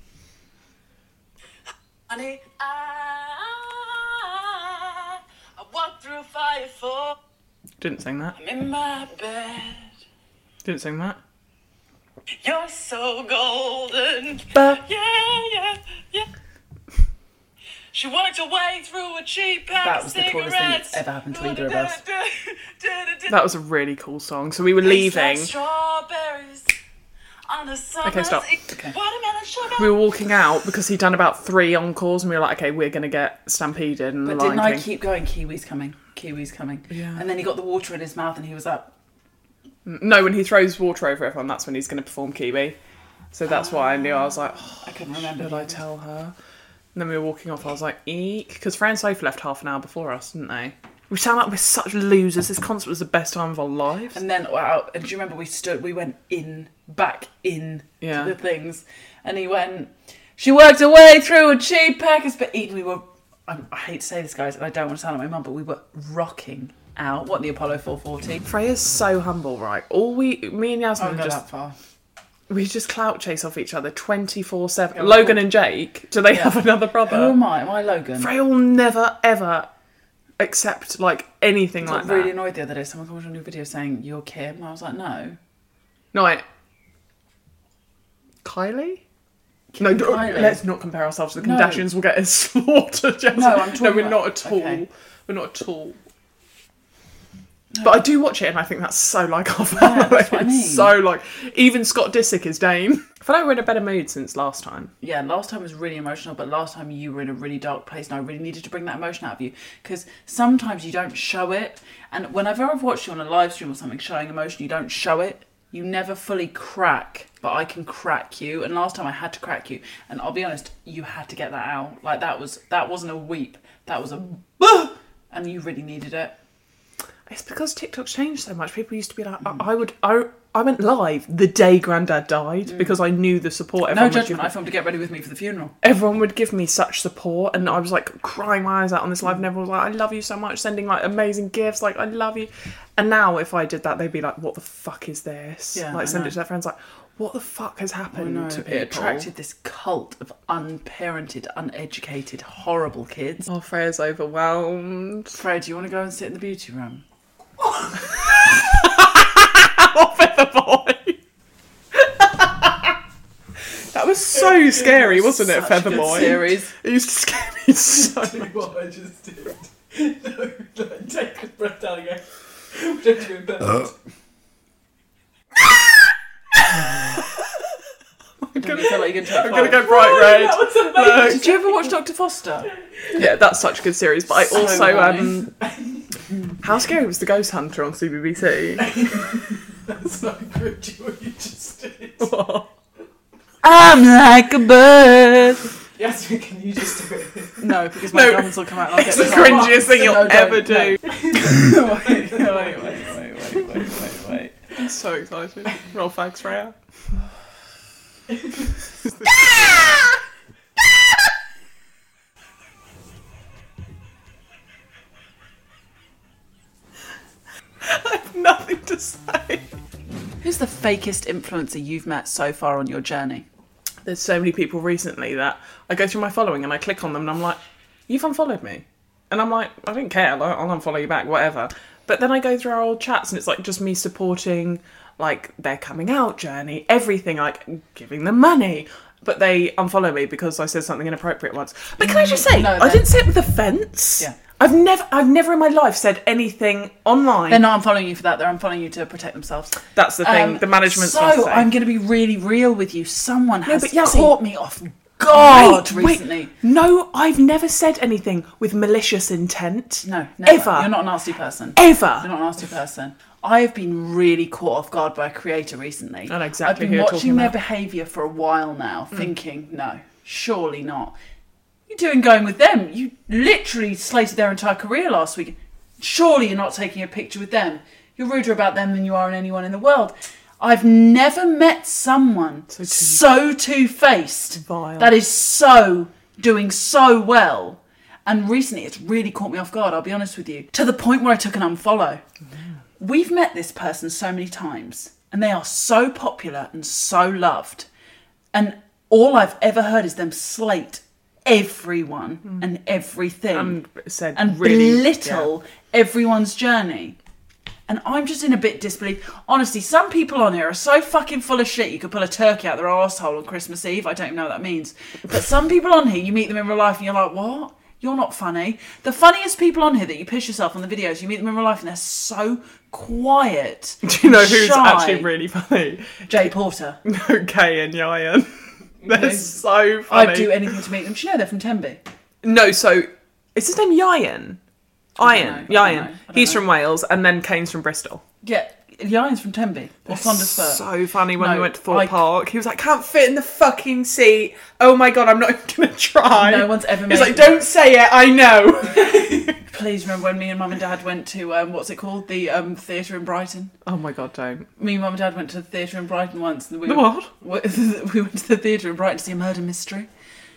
Honey, I walked through fire for... Didn't sing that. I'm in my bed. Didn't sing that. You're so golden. But Yeah. She worked her way through a cheap pack That of was the coolest thing that's ever happened to either of us. That was a really cool song. So we were leaving. Okay, stop. Okay. We were walking out because he'd done about 3 encores, and we were like, okay, we're going to get stampeded. And But the didn't Lion I King. keep going? Kiwi's coming. Yeah. And then he got the water in his mouth and he was like, No, when he throws water over everyone, that's when he's going to perform Kiwi. So that's why I knew. I was like, oh, I couldn't remember. should I tell her? And then we were walking off. I was like, eek. Because Fran and Sophie left half an hour before us, didn't they? We sound like we're such losers. This concert was the best time of our lives. And then, wow, and do you remember we went back in Yeah. to the things, and he went, she worked her way through a cheap package, but we were, I hate to say this, guys, and I don't want to sound like my mum, but we were rocking out. What, the Apollo 440? Freya's so humble, right? Me and Yasmin Go just that far. we just clout chase off each other 24/7. Logan and Jake, do they have another brother? Who am I? Am I Logan? Freya will never ever accept like anything I like got that. really annoyed the other day. Someone called on your video saying, you're Kim. I was like, no. No, Kylie? No, Kylie. let's not compare ourselves to the No. Kardashians. We'll get us slaughtered. Jess. No, I'm talking No, we're about- not at all. okay. We're not at all. But I do watch it and I think that's so like our family. that's what I mean. It's so like, even Scott Disick is Dane. I feel like we're in a better mood since last time. Yeah, last time was really emotional, but last time you were in a really dark place and I really needed to bring that emotion out of you because sometimes you don't show it. And whenever I've watched you on a live stream or something showing emotion, you don't show it. You never fully crack, but I can crack you. And last time I had to crack you. And I'll be honest, you had to get that out. Like that wasn't a weep. That was a and you really needed it. It's because TikTok's changed so much. People used to be like, I went live the day Grandad died because I knew the support. No Everyone would judgment. give me. I filmed to get ready with me for the funeral. Everyone would give me such support, and I was like crying my eyes out on this live, and everyone was like, I love you so much, sending like amazing gifts, like I love you. And now if I did that, they'd be like, what the fuck is this? Yeah, like I send know. it to their friends, like, what the fuck has happened to people? It attracted this cult of unparented, uneducated, horrible kids. Oh, Freya's overwhelmed. Fred, do you want to go and sit in the beauty room? Off at the boy. That was so scary, wasn't it, Such a good Featherboy? series. It used to scare me so much. What I just did. No, take a breath down again. Don't do it better. Oh my Don't you feel like you're going to take I'm going to five? go bright red. That was amazing. Did you ever watch Dr. Foster? Yeah, that's such a good series. But I So also, How Scary Was the Ghost Hunter on CBBC? That's not good, what you just did. I'm like a bird. Yes, can you just do it? No, because my gums will come out and I'll It's get the the cringiest thing you'll ever do. Wait. I'm so excited. Roll fags, Freya. I have nothing to say. Who's the fakest influencer you've met so far on your journey? There's so many people recently that I go through my following and I click on them and I'm like, you've unfollowed me. And I'm like, I don't care, like, I'll unfollow you back, whatever. But then I go through our old chats and it's like just me supporting like their coming out journey, everything, like giving them money. But they unfollow me because I said something inappropriate once. But can I just say, I didn't say it with offence. Yeah. I've never in my life said anything online. They're not unfollowing you for that. They're unfollowing you to protect themselves. That's the thing. The management's So must say. I'm going to be really real with you. Someone has but Yazzie- caught me off guard Wait, recently. no, I've never said anything with malicious intent. No, never. Ever. You're not a nasty person. Ever. You're not a nasty person. I have been really caught off guard by a creator recently. I know exactly I've who been you're watching talking their about. behaviour for a while now, thinking, no, surely not. You're doing going with them. You literally slated their entire career last week. Surely you're not taking a picture with them. You're ruder about them than you are in anyone in the world. I've never met someone so two-faced Vile. that is doing so well. And recently it's really caught me off guard, I'll be honest with you. To the point where I took an unfollow. We've met this person so many times and they are so popular and so loved. And all I've ever heard is them slate everyone and everything. And said and really, belittle everyone's journey. And I'm just in a bit disbelief. Honestly, some people on here are so fucking full of shit you could pull a turkey out their arsehole on Christmas Eve. I don't even know what that means. But some people on here, you meet them in real life and you're like, what? You're not funny. The funniest people on here that you piss yourself on the videos, you meet them in real life and they're so quiet. Do you know who's shy. actually really funny? Jay Porter. No, Kay and Yayan. They're so funny. I'd do anything to meet them. Do you know they're from Tenby? No, so is his name Yayan? I don't know. He's from Wales, and then Kane's from Bristol. Yeah, Ryan's from Tenby. Or Saundersfoot. So funny when No, we went to Thorpe Park. He was like, can't fit in the fucking seat. Oh my god, I'm not even going to try. No one's ever He's made like, don't say it, I know. Please remember when me and Mum and Dad went to, what's it called? The theatre in Brighton. Oh my god, don't. Me and Mum and Dad went to the theatre in Brighton once. And The what? We went to the theatre in Brighton to see a murder mystery.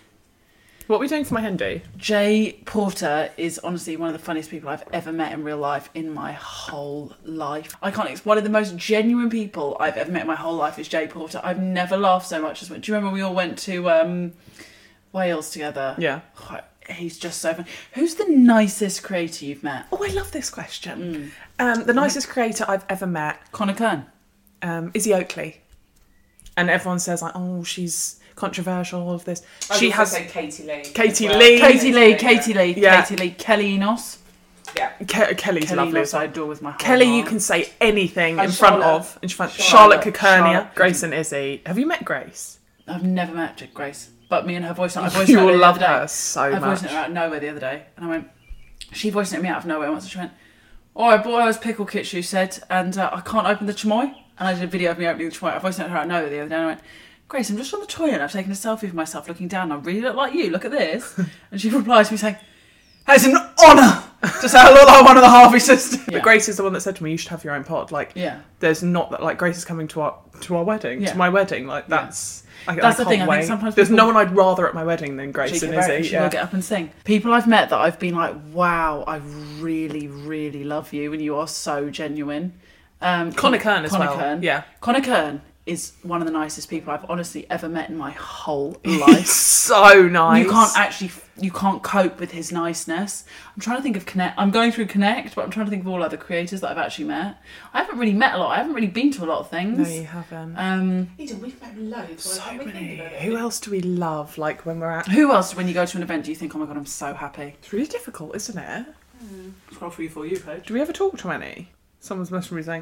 What are we doing for my Hendy? Jay Porter is honestly one of the funniest people I've ever met in real life in my whole life. It's one of the most genuine people I've ever met in my whole life is Jay Porter. I've never laughed so much as when. Do you remember we all went to Wales together? Yeah. Oh, he's just so fun. Who's the nicest creator you've met? Oh, I love this question. The nicest creator I've ever met, Connor Kern. Izzy Oakley. And everyone says like, oh, she's controversial, all of this. She has Katie Lee. Katie as well. Lee. Katie Lee. Yeah. Katie Lee. Kelly Enos. Yeah. Kelly's Kelly lovely Enos as well. I adore with my whole Kelly, heart. you can say anything And in front Charlotte. of. Charlotte Charlotte. Cakernia, Grace and Izzy. Have you met Grace? I've never met Grace, but me and her voice note. I voiced You note will the love other day. her so I much. voiced note her out of nowhere the other day, and I went. She voiced noted me out of nowhere once. And she went, "Oh, I bought those pickle kits you said, and I can't open the chamoy." And I did a video of me opening the chamoy. I voiced noted her out of nowhere the other day, and I went, "Grace, I'm just on the toilet. And I've taken a selfie of myself looking down. I really look like you. Look at this." And she replied to me saying, "It's an honour to say I look like one of the Harvey sisters." But Grace is the one that said to me, you should have your own pod. Like, Yeah. there's not that, like, Grace is coming to our wedding, Yeah. to my wedding. Like, that's... That's the can't thing, I think wait. sometimes there's people- no one I'd rather at my wedding than Grace She and can very- Izzy. she will get up and sing. People I've met that I've been like, wow, I really, really love you, and you are so genuine. Connor Kern as well. Kern. Yeah. Connor Kern is one of the nicest people I've honestly ever met in my whole He's life. so nice. You can't cope with his niceness. I'm trying to think of Connect. I'm going through Connect, but I'm trying to think of all other creators that I've actually met. I haven't really met a lot. I haven't really been to a lot of things. No, you haven't. Eden, we've met loads. So Why can't we think many. about it? Who else do we love, like, when we're at... Who else, when you go to an event, do you think, oh my god, I'm so happy? It's really difficult, isn't it? Scroll through for you page. Do we ever talk to any? Someone's messaging me saying,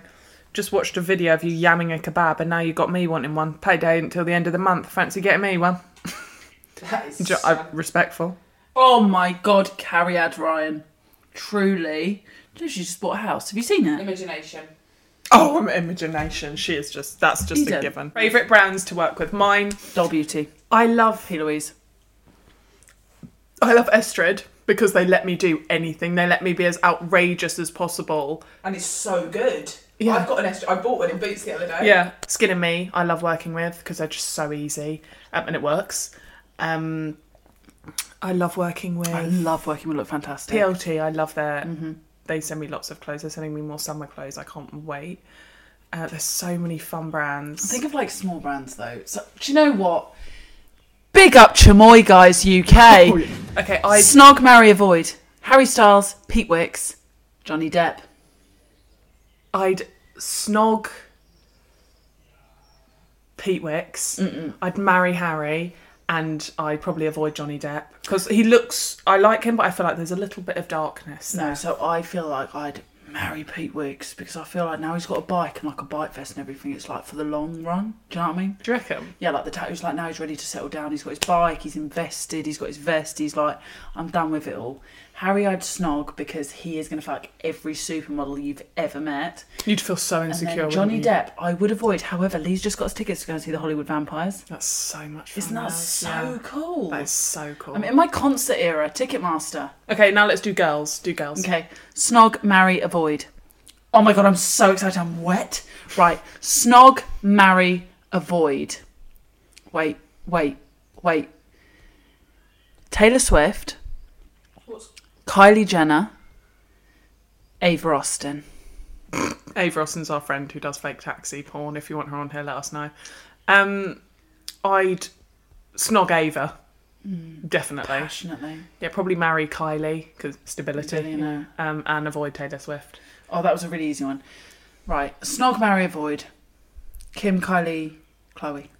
just watched a video of you yamming a kebab, and now you got me wanting one. Payday until the end of the month. Fancy getting me one? That is Respectful. Oh my God, Carrie Ad Ryan. Truly. She just bought a house. Have you seen it? Imagination. Oh, Imagination. That's just a given. Favourite brands to work with? Mine. Doll Beauty. I love P. Louise. Estrid because they let me do anything. They let me be as outrageous as possible. And it's so good. Yeah. I've got an Estrid. I bought one in Boots the other day. Yeah. Skin and Me, I love working with because they're just so easy and it works. I love working with... Look fantastic. PLT, I love their... Mm-hmm. They send me lots of clothes. They're sending me more summer clothes. I can't wait. There's so many fun brands. Think of like small brands though. So, do you know what? Big up Chamoy Guys UK. Okay, Snog, Marry, Avoid. Harry Styles, Pete Wicks, Johnny Depp. I'd snog Pete Wicks. I'd marry Harry. And I'd probably avoid Johnny Depp. Because I like him, but I feel like there's a little bit of darkness there. No, so I feel like I'd marry Pete Wicks because I feel like now he's got a bike and like a bike vest and everything, it's like for the long run. Do you know what I mean? Do you reckon? Yeah, like the tattoo's like now he's ready to settle down. He's got his bike, he's invested, he's got his vest, he's like, I'm done with it all. Harry I'd snog because he is going to fuck every supermodel you've ever met. You'd feel so insecure. And then Johnny Depp, I would avoid. However, Lee's just got his tickets to go and see the Hollywood Vampires. That's so much fun. Isn't that so cool? That is so cool. I mean, in my concert era, Ticketmaster. Okay, now let's do girls. Okay, snog, marry, avoid. Oh my God, I'm so excited. I'm wet. Right, snog, marry, avoid. Wait. Taylor Swift. Kylie Jenner, Ava Austin. Ava Austin's our friend who does fake taxi porn. If you want her on here, let us know. I'd snog Ava. Definitely. Passionately. Yeah, probably marry Kylie because stability. Billionaire. And avoid Taylor Swift. Oh, that was a really easy one. Right, snog, marry, avoid. Kim, Kylie, Chloe.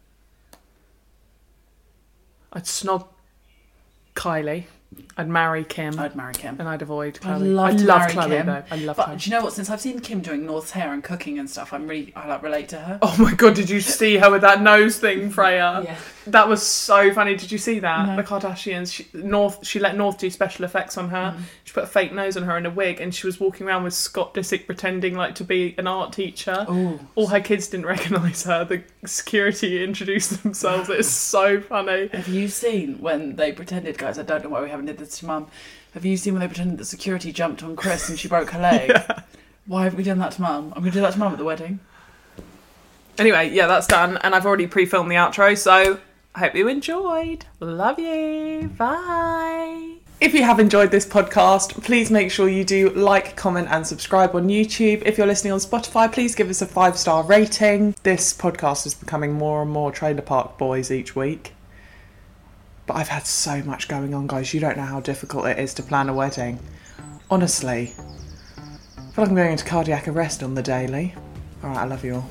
I'd snog Kylie. I'd marry Kim. I'd marry Kim. And I'd avoid Chloe. I love Chloe Kim. though. I love But Chloe. do you know what? Since I've seen Kim doing North's hair and cooking and stuff, I like relate to her. Oh my God, did you see her with that nose thing, Freya? Yeah. That was so funny. Did you see that? No. The Kardashians, she let North do special effects on her. She put a fake nose on her in a wig and she was walking around with Scott Disick pretending like to be an art teacher. Ooh. All her kids didn't recognise her. The security introduced themselves. It's so funny. Have you seen when they pretended, guys, I don't know why we haven't did this to Mum. Have you seen when they pretended that security jumped on Chris and she broke her leg? Yeah. Why haven't we done that to Mum? I'm going to do that to Mum at the wedding. Anyway, yeah, that's done. And I've already pre-filmed the outro, so I hope you enjoyed. Love you. Bye. If you have enjoyed this podcast, please make sure you do like, comment and subscribe on YouTube. If you're listening on Spotify, please give us a 5-star rating. This podcast is becoming more and more Trailer Park Boys each week. But I've had so much going on, guys. You don't know how difficult it is to plan a wedding. Honestly. I feel like I'm going into cardiac arrest on the daily. Alright, I love you all.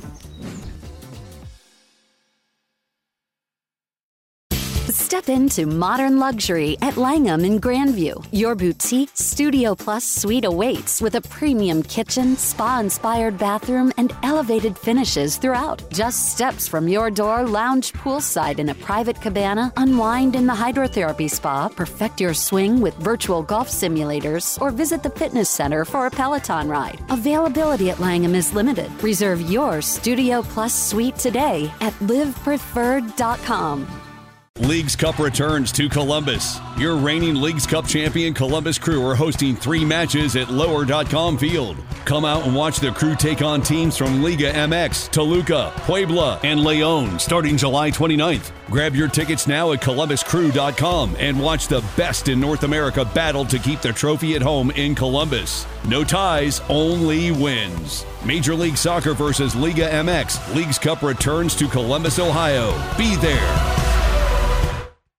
Step into modern luxury at Langham in Grandview. Your boutique Studio Plus suite awaits with a premium kitchen, spa-inspired bathroom, and elevated finishes throughout. Just steps from your door, lounge poolside in a private cabana, unwind in the hydrotherapy spa, perfect your swing with virtual golf simulators, or visit the fitness center for a Peloton ride. Availability at Langham is limited. Reserve your Studio Plus suite today at livepreferred.com. Leagues Cup returns to Columbus. Your reigning Leagues Cup champion Columbus Crew are hosting 3 matches at Lower.com Field. Come out and watch the Crew take on teams from Liga MX, Toluca, Puebla, and León starting July 29th. Grab your tickets now at columbuscrew.com and watch the best in North America battle to keep the trophy at home in Columbus. No ties, only wins. Major League Soccer versus Liga MX. Leagues Cup returns to Columbus, Ohio. Be there.